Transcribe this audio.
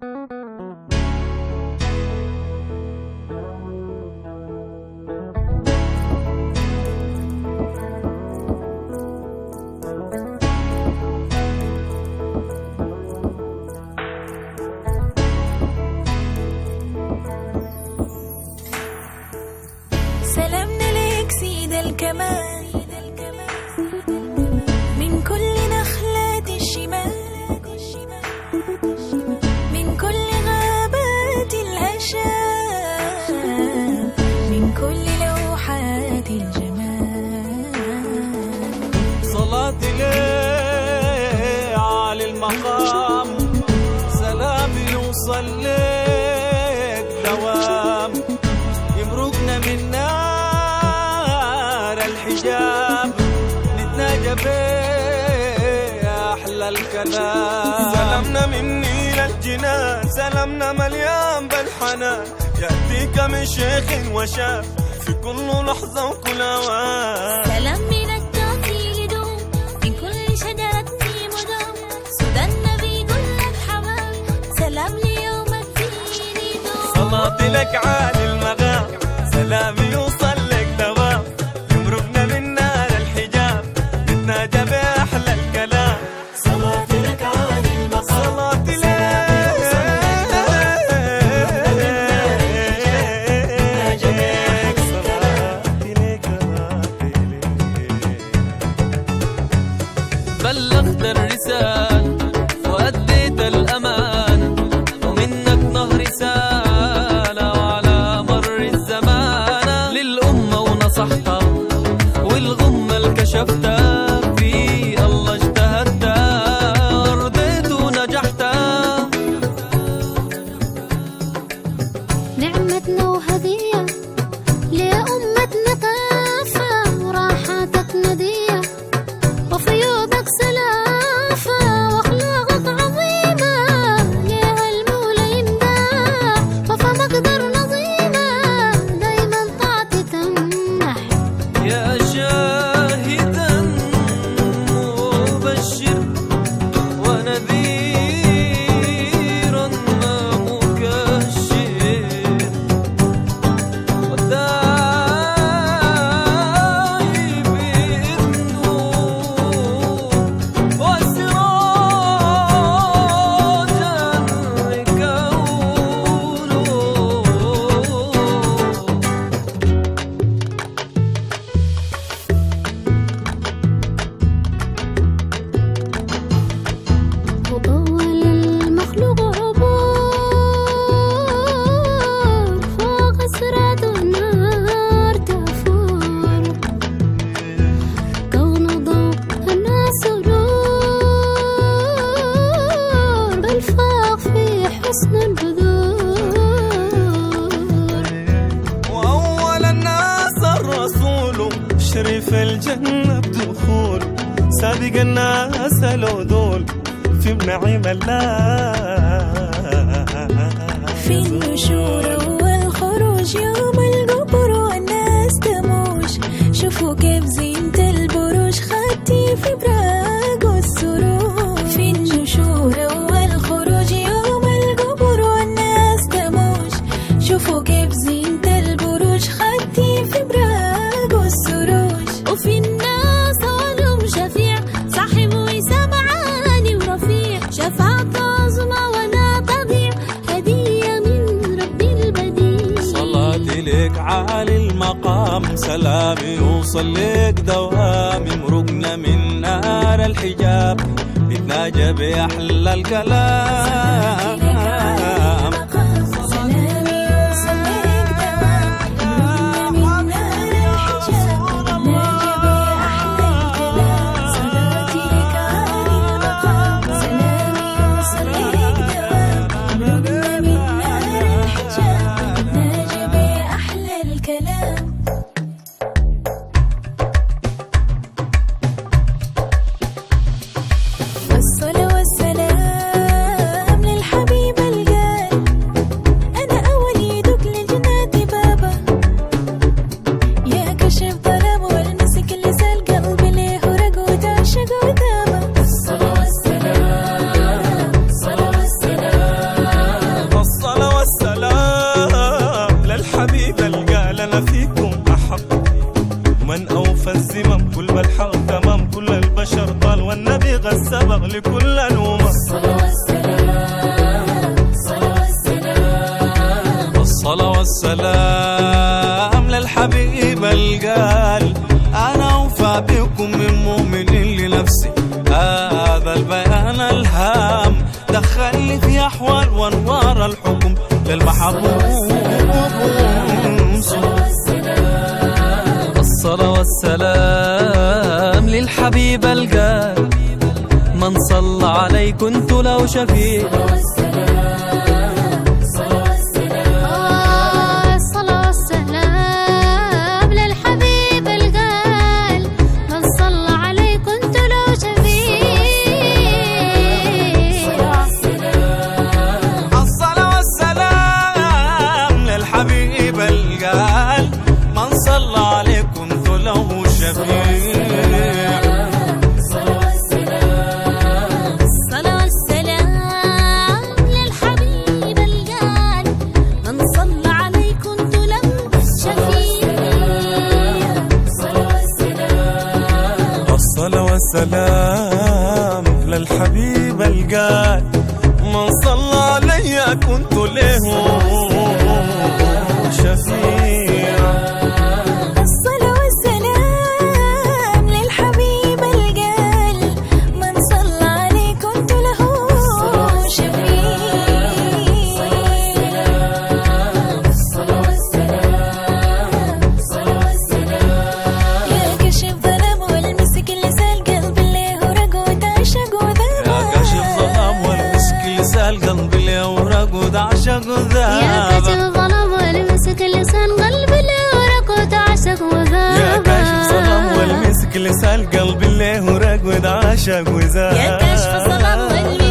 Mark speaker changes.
Speaker 1: سلامنا لك سيد الكمال من كل نخلات الشمال، من كل غابات الأشام، من كل لوحات الجمال.
Speaker 2: صلاتي ليه عالي المقام، سلامي يوصل لك دوام، يمرقنا من نار الحجاب، نتناجى بأحلى الكلام. سلامنا مني للجنان، سلامنا مليان بالحنان، يأتيك من شيخ وشاب في كل لحظة وكل أوان.
Speaker 1: سلام من التعطيل دوم، من كل شجرة مدام، سدى النبي يقول لك حمام، سلام ليوم الدين دوم.
Speaker 2: صلاتي لك عالي المقام، سلامي يوصل لك دوام، يمرقنا من نار الحجاب، نتناجى بأحلى الكلام. صلاتي لك عالي المقام، صلاتي لك
Speaker 3: بلغت الرسالة وأديت الأمانة، ومنك نهر رسالة وعلى مر الزمان للأمة ونصحتها، والغمة اللي كشفتها في الله اجتهدتها، رضيت ونجحتها.
Speaker 4: نعمتنا وهدية لأمتنا كافة، وراحتك ندية وفيوضك سلافة، واخلاقك عظيمة ليها المولى يمدح، وفى مقدر نظيمة دايما طاعتي تمنح.
Speaker 3: يا شاهدا مبشر ونذيرا ما مكشر، والداعي بإذنه وسراجا لكونه.
Speaker 4: وطول المخلوق عبور، فوق صراط النار تفور، كون ضوء الناس نور، بل فاق في حسن البذور.
Speaker 2: وأول الناس الرسول، شريف الجنة بدخول، سابق الناس العدول في نعيم الله.
Speaker 1: في النشور والخروج يوم القبر والناس تموش، شوفوا كيف زينة البروج خدتي في براق والسرور. في النشور والخروج يوم القبر والناس تموش، شوفوا كيف زينة البروج خدتي في براق والسروج. وفي الناس علوم شفيع، صاحب وسام عالي ورفيع، شفاعة عظمى ولا تضيع، هدية من رب البديع.
Speaker 2: صلاتي لك عالي المقام، سلامي يوصل لك دوام، يمرقنا من نار الحجاب، نتناجى بأحلى الكلام.
Speaker 1: سلامي يوصل لك دوام، يمرقنا من نار الحجاب، نتناجى بأحلى الكلام. صلاتي لك عالي المقام، سلامي يوصل لك دوام، يمرقنا من نار الحجاب، نتناجى بأحلى الكلام. والصلاة والسلام للحبيب
Speaker 2: سبق لكل الأمم. الصلاة والسلام للحبيب القال أنا أوفى بكم من مؤمن لنفسي. هذا البيان الهام دخلني في أحوال وأنوار الحكم للمحبوب.
Speaker 3: الصلاة والسلام للحبيب القال من صلى علي كنت له شفيع.
Speaker 4: الصلاة والسلام للحبيب القال من صلى علي كنت له شفيع.
Speaker 2: الصلاة والسلام للحبيب القال من صلى عليه كنت له شفيع. الصلاة والسلام للحبيب القال من صلى علي كنت له شفيع.
Speaker 1: الصلاة والسلام للحبيب القال من صلى عليه كنت له
Speaker 2: القلب اللي ورق وعشق وذاب.
Speaker 4: يا كاشف الظلام والمسك لسان قلب اللي ورق وتعشق وذاب.
Speaker 2: يا كاشف الظلام والمسك لسان قلب اللي ورق وعشق وذاب.
Speaker 1: يا كاشف الظلام والمسك